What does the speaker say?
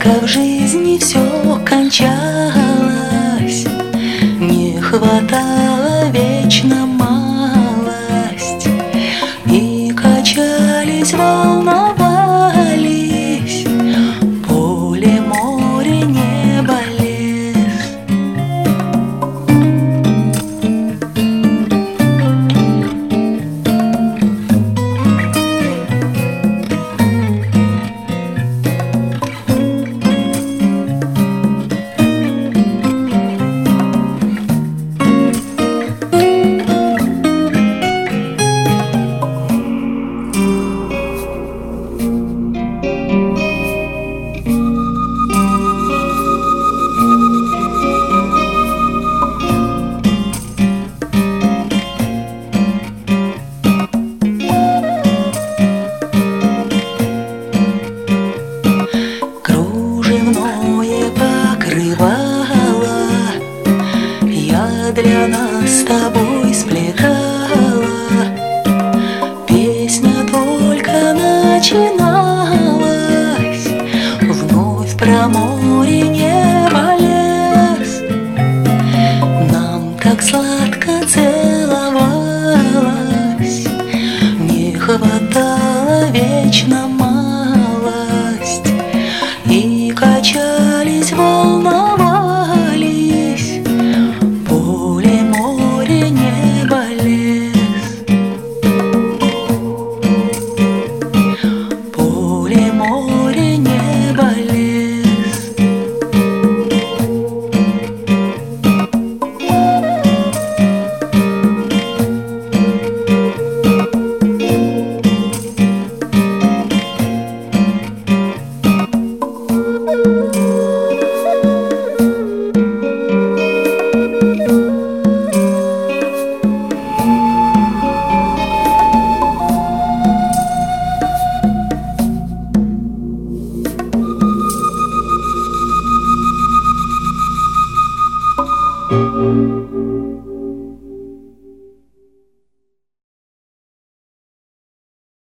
Только в жизни все кончалось, не хватало вечно малость, и качались, волновались поле, море, небо, лес. Кружевное покрывало я для нас с тобой сплетала. Песня только начиналась, вновь про море, небо, лес. Нам так сладко целовалось, не хватало вечно малость, и качались, волновались поле, море, небо, лес. Поле, море, небо, лес.